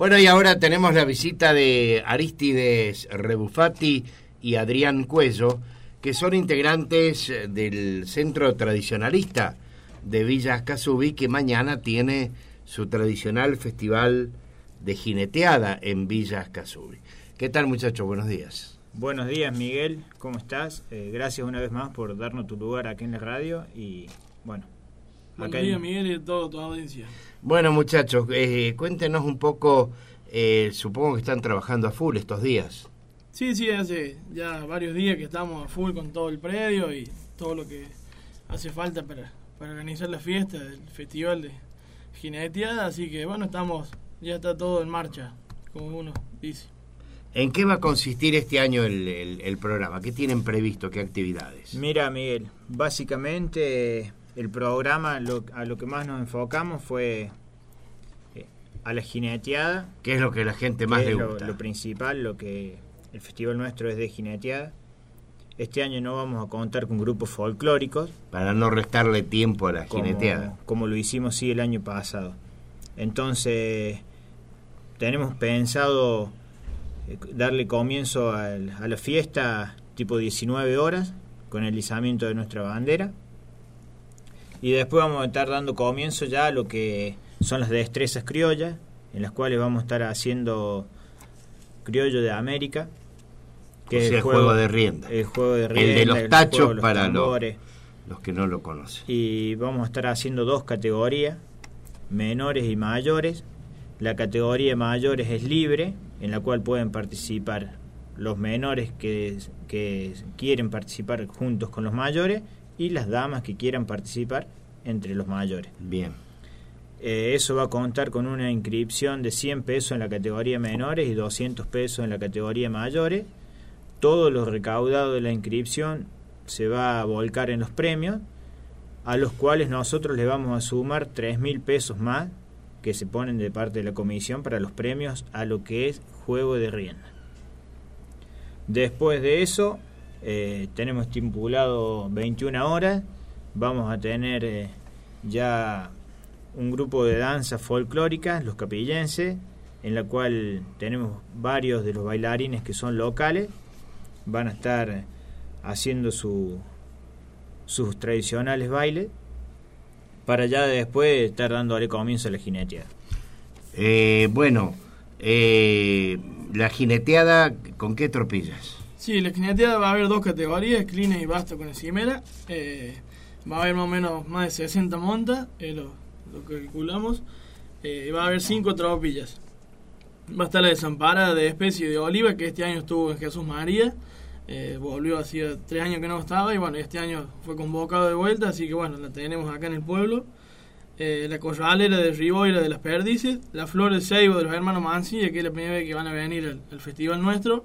Bueno, y ahora tenemos la visita de Arístides Rebufati y Adrián Cuello, que son integrantes del Centro Tradicionalista de Villa Escazubí, que mañana tiene su tradicional festival de jineteada en Villa Escazubí. ¿Qué tal, muchachos? Buenos días. Buenos días, Miguel. ¿Cómo estás? Gracias una vez más por darnos tu lugar aquí en la radio. Y bueno, buenos días, Miguel, y a toda tu audiencia. Bueno, muchachos, cuéntenos un poco. Supongo que están trabajando a full estos días. Sí, hace ya varios días que estamos a full con todo el predio y todo lo que hace falta para organizar la fiesta del festival de jineteada, así que bueno, ya está todo en marcha, como uno dice. ¿En qué va a consistir este año el programa? ¿Qué tienen previsto? ¿Qué actividades? Mira, Miguel, básicamente el programa, a lo que más nos enfocamos fue a la jineteada. ¿Qué es lo que la gente más le gusta? Lo principal, lo que el festival nuestro es de jineteada. Este año no vamos a contar con grupos folclóricos. Para no restarle tiempo a la jineteada. Como lo hicimos el año pasado. Entonces, tenemos pensado darle comienzo a la fiesta tipo 19 horas, con el izamiento de nuestra bandera. Y después vamos a estar dando comienzo ya a lo que son las destrezas criollas, en las cuales vamos a estar haciendo criollo de América, que es el juego de rienda. El juego de rienda. El de los tachos para los que no lo conocen. Y vamos a estar haciendo 2 categorías, menores y mayores. La categoría mayores es libre, en la cual pueden participar los menores que quieren participar juntos con los mayores y las damas que quieran participar entre los mayores. Bien. Eso va a contar con una inscripción de 100 pesos en la categoría menores y 200 pesos en la categoría mayores. Todo lo recaudado de la inscripción se va a volcar en los premios, a los cuales nosotros le vamos a sumar 3.000 pesos más que se ponen de parte de la comisión para los premios a lo que es juego de rienda. Después de eso, tenemos estipulado 21 horas. Vamos a tener ya un grupo de danza folclórica, los capillenses, en la cual tenemos varios de los bailarines que son locales. Van a estar haciendo sus tradicionales bailes para ya después estar dándole comienzo a la jineteada. La jineteada, ¿con qué tropillas? Sí, la jineteada va a haber 2 categorías, clines y bastos con encimera. Va a haber más o menos más de 60 montas, lo que calculamos. Va a haber 5 tropillas. Va a estar la desamparada de especie de oliva, que este año estuvo en Jesús María. Volvió hacía 3 años que no estaba y bueno, este año fue convocado de vuelta, así que bueno, la tenemos acá en el pueblo. La corralera de Riboira de las Perdices, la flor de ceibo de los hermanos Mancilla, que es la primera vez que van a venir al festival nuestro.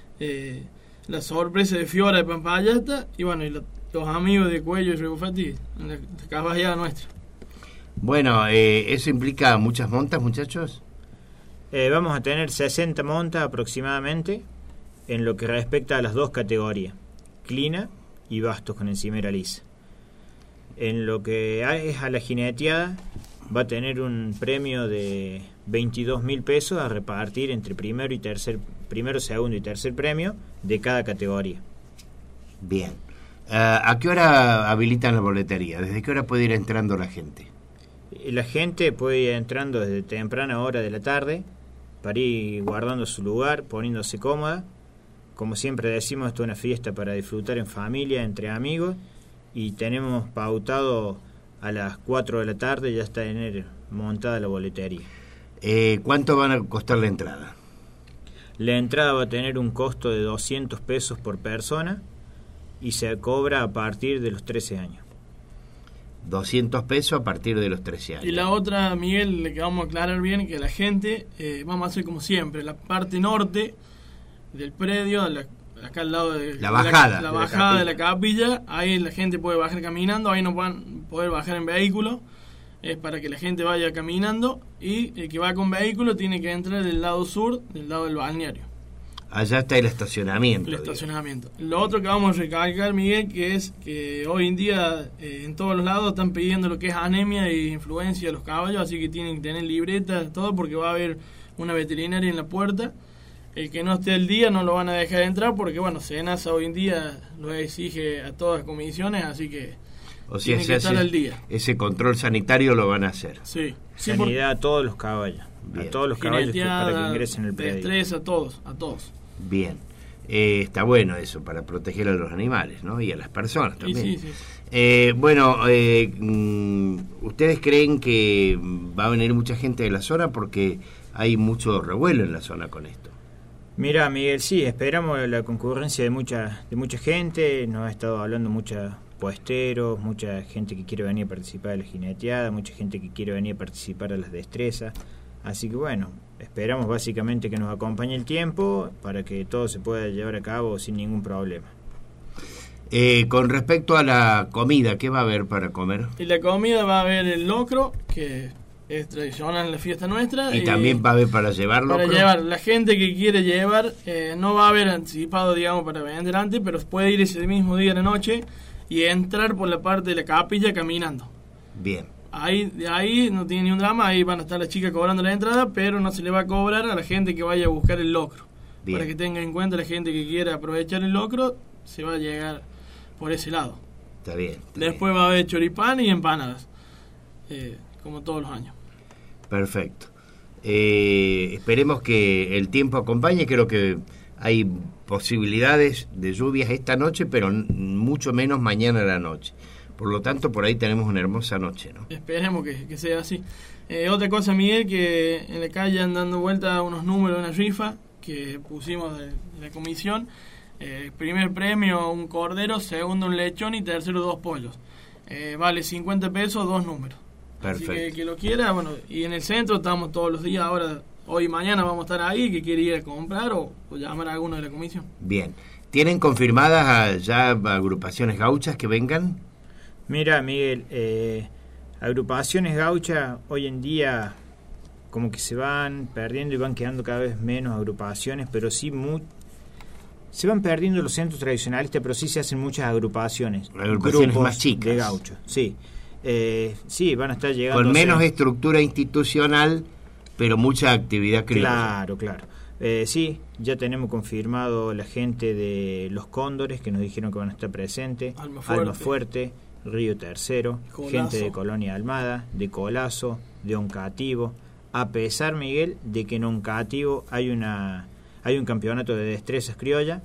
La sorpresa de Fiora de Pampayata y bueno, y los amigos de Cuello y Rebufati en la caballada nuestra. Bueno, ¿eso implica muchas montas, muchachos? Vamos a tener 60 montas aproximadamente en lo que respecta a las 2 categorías, clina y bastos con encimera lisa. En lo que es a la jineteada, va a tener un premio de 22.000 pesos a repartir entre primero, segundo y tercer premio de cada categoría. Bien. ¿A qué hora habilitan la boletería? ¿Desde qué hora puede ir entrando la gente? La gente puede ir entrando desde temprana hora de la tarde para ir guardando su lugar, poniéndose cómoda. Como siempre decimos, esto es una fiesta para disfrutar en familia, entre amigos, y tenemos pautado a las 4 de la tarde ya está montada la boletería. ¿Cuánto van a costar la entrada? La entrada va a tener un costo de 200 pesos por persona y se cobra a partir de los 13 años. 200 pesos a partir de los 13 años. Y la otra, Miguel, le que vamos a aclarar bien, que la gente, vamos a hacer como siempre, la parte norte del predio, acá al lado de la bajada, la bajada de la capilla, ahí la gente puede bajar caminando, ahí no van a poder bajar en vehículo, es para que la gente vaya caminando, y el que va con vehículo tiene que entrar del lado sur, del lado del balneario. Allá está el estacionamiento. El estacionamiento. Lo otro que vamos a recalcar, Miguel, que es que hoy en día en todos los lados están pidiendo lo que es anemia e influencia de los caballos, así que tienen que tener libreta, todo, porque va a haber una veterinaria en la puerta. El que no esté al día no lo van a dejar entrar porque, bueno, SENASA hoy en día lo exige a todas las comisiones, así que o sea, tienen que estar al día. Ese control sanitario lo van a hacer. Sí. Sanidad a todos los caballos. Bien. A todos los caballos para que ingresen al predio. Estrés a todos. Bien. Está bueno eso, para proteger a los animales, ¿no? Y a las personas también. Sí. ¿Ustedes creen que va a venir mucha gente de la zona? Porque hay mucho revuelo en la zona con esto. Mira, Miguel, sí, esperamos la concurrencia de mucha gente. Nos ha estado hablando muchos puesteros, mucha gente que quiere venir a participar de la jineteada, mucha gente que quiere venir a participar de las destrezas. Así que bueno, esperamos básicamente que nos acompañe el tiempo para que todo se pueda llevar a cabo sin ningún problema. Con respecto a la comida, ¿qué va a haber para comer? Y la comida va a haber el locro, que es tradicional en la fiesta nuestra. ¿Y también va a haber para llevar locro? Para llevar, la gente que quiere llevar, no va a haber anticipado, digamos, para vender antes, pero puede ir ese mismo día a la noche y entrar por la parte de la capilla caminando. Bien. De ahí no tiene ni un drama, ahí van a estar las chicas cobrando la entrada, pero no se le va a cobrar a la gente que vaya a buscar el locro. Bien. Para que tenga en cuenta la gente que quiera aprovechar el locro, se va a llegar por ese lado. Está bien. Después va a haber choripán y empanadas, como todos los años. Perfecto. Esperemos que el tiempo acompañe. Creo que hay posibilidades de lluvias esta noche, pero mucho menos mañana a la noche. Por lo tanto, por ahí tenemos una hermosa noche, ¿no? Esperemos que sea así. Otra cosa, Miguel, que en la calle han dando vuelta unos números de una rifa que pusimos de la comisión. Primer premio, un cordero, segundo, un lechón y tercero, 2 pollos. Vale 50 pesos, 2 números. Perfecto. Así que el que lo quiera, bueno, y en el centro estamos todos los días, ahora, hoy y mañana vamos a estar ahí, que quiere ir a comprar o llamar a alguno de la comisión. Bien. ¿Tienen confirmadas ya agrupaciones gauchas que vengan? Mira, Miguel, agrupaciones gauchas hoy en día como que se van perdiendo y van quedando cada vez menos agrupaciones, pero sí se van perdiendo los centros tradicionalistas, pero sí se hacen muchas agrupaciones grupos más chicas de gauchos. Sí, sí, van a estar llegando con menos estructura institucional, pero mucha actividad criolla. Claro. Sí, ya tenemos confirmado la gente de Los Cóndores, que nos dijeron que van a estar presentes. Almafuerte, Río Tercero, Colazo. Gente de Colonia Almada, de Colazo, de Oncativo. A pesar, Miguel, de que en Oncativo hay un campeonato de destrezas criolla,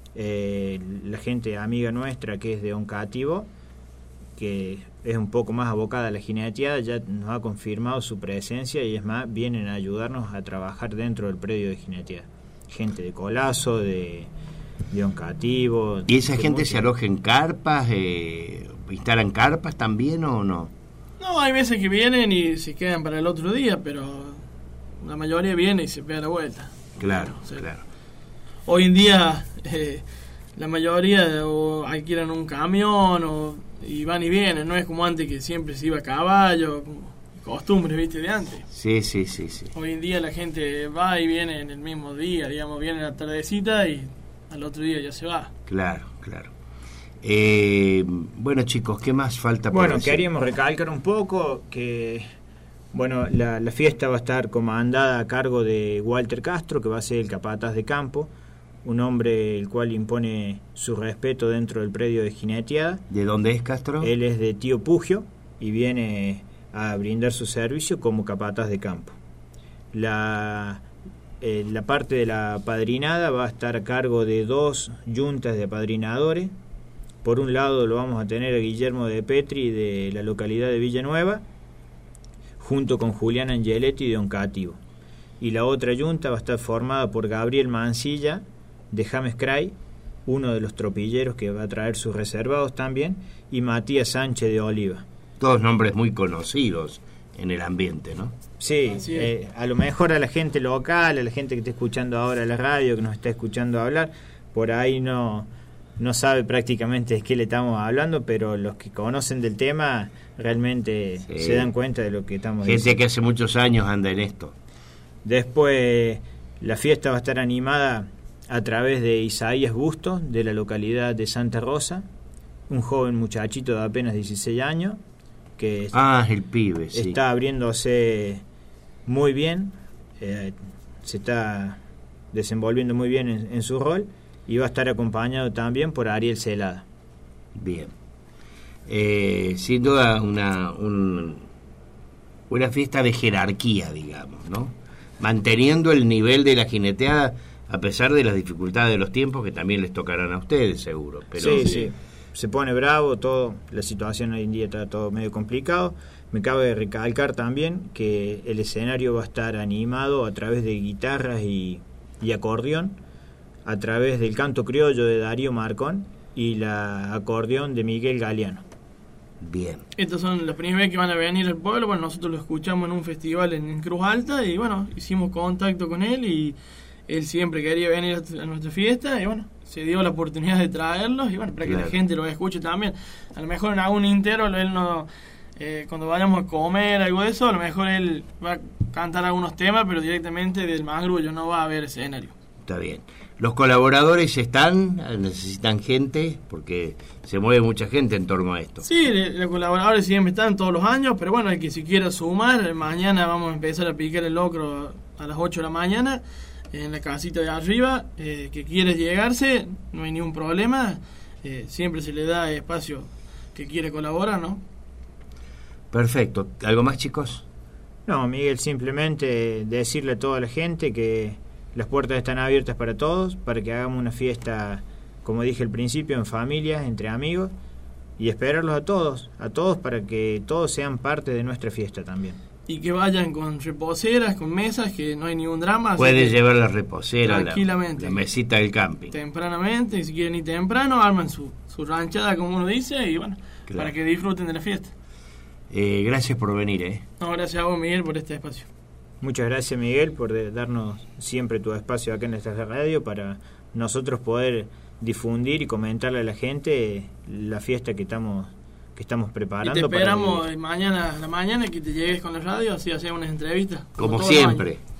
la gente amiga nuestra que es de Oncativo, que es un poco más abocada a la jineteada, ya nos ha confirmado su presencia y es más, vienen a ayudarnos a trabajar dentro del predio de jineteada. Gente de Colazo, de Oncativo. ¿Y esa gente se aloja en carpas? ¿Instalan carpas también o no? No, hay veces que vienen y se quedan para el otro día, pero la mayoría viene y se pega la vuelta. Claro. Hoy en día la mayoría o alquilan un camión y van y vienen, no es como antes que siempre se iba a caballo, costumbres, viste, de antes. Sí. Hoy en día la gente va y viene en el mismo día, digamos, viene a la tardecita y al otro día ya se va. Claro. Bueno, chicos, ¿qué más falta por decir? Queríamos recalcar un poco que la fiesta va a estar comandada a cargo de Walter Castro, que va a ser el capataz de campo, un hombre el cual impone su respeto dentro del predio de jineteada. ¿De dónde es Castro? Él es de Tío Pugio y viene a brindar su servicio como capataz de campo. La parte de la padrinada va a estar a cargo de 2 yuntas de apadrinadores. Por un lado lo vamos a tener a Guillermo de Petri de la localidad de Villanueva, junto con Julián Angeletti de Oncativo. Y la otra yunta va a estar formada por Gabriel Mancilla de James Cray, uno de los tropilleros que va a traer sus reservados también, y Matías Sánchez de Oliva. Todos nombres muy conocidos en el ambiente, ¿no? Sí, a lo mejor a la gente local, a la gente que está escuchando ahora la radio, que nos está escuchando hablar, por ahí no sabe prácticamente de qué le estamos hablando, pero los que conocen del tema realmente se dan cuenta de lo que estamos diciendo. Gente que hace muchos años anda en esto. Después la fiesta va a estar animada a través de Isaías Busto, de la localidad de Santa Rosa, un joven muchachito de apenas 16 años, que el pibe, sí. Está abriéndose muy bien, se está desenvolviendo muy bien en su rol y va a estar acompañado también por Ariel Celada. Bien. Sin duda una fiesta de jerarquía, digamos, ¿no? Manteniendo el nivel de la jineteada a pesar de las dificultades de los tiempos que también les tocarán a ustedes, seguro. Pero sí, se pone bravo todo, la situación hoy en día está todo medio complicado. Me cabe recalcar también que el escenario va a estar animado a través de guitarras y acordeón, a través del canto criollo de Darío Marcón y la acordeón de Miguel Galeano. Bien. Estos son los primeros que van a venir al pueblo. Bueno, nosotros lo escuchamos en un festival en Cruz Alta y bueno, hicimos contacto con él y él siempre quería venir a nuestra fiesta y bueno, se dio la oportunidad de traerlos y bueno, para que la gente lo escuche también. A lo mejor en algún intero él no... cuando vayamos a comer algo de eso, a lo mejor él va a cantar algunos temas, pero directamente del mangrullo, no va a haber escenario. Está bien. ¿Los colaboradores están? ¿Necesitan gente? Porque se mueve mucha gente en torno a esto. Sí, los colaboradores siempre están todos los años, pero bueno, el que se quiera sumar, mañana vamos a empezar a picar el locro a las 8 de la mañana en la casita de arriba. Que quiere llegarse, no hay ningún problema. Siempre se le da espacio que quiere colaborar, ¿no? Perfecto. ¿Algo más, chicos? No, Miguel, simplemente decirle a toda la gente que las puertas están abiertas para todos, para que hagamos una fiesta, como dije al principio, en familia, entre amigos, y esperarlos a todos para que todos sean parte de nuestra fiesta también. Y que vayan con reposeras, con mesas, que no hay ningún drama. Puedes llevar la reposera, tranquilamente, la mesita del camping. Tempranamente, y si quieren ir temprano, arman su ranchada, como uno dice, y bueno, claro, para que disfruten de la fiesta. Gracias por venir. No, gracias a vos, Miguel, por este espacio. Muchas gracias, Miguel, por darnos siempre tu espacio acá en esta radio para nosotros poder difundir y comentarle a la gente la fiesta que estamos preparando. Y te esperamos mañana a la mañana que te llegues con la radio, así hacemos unas entrevistas. Como siempre.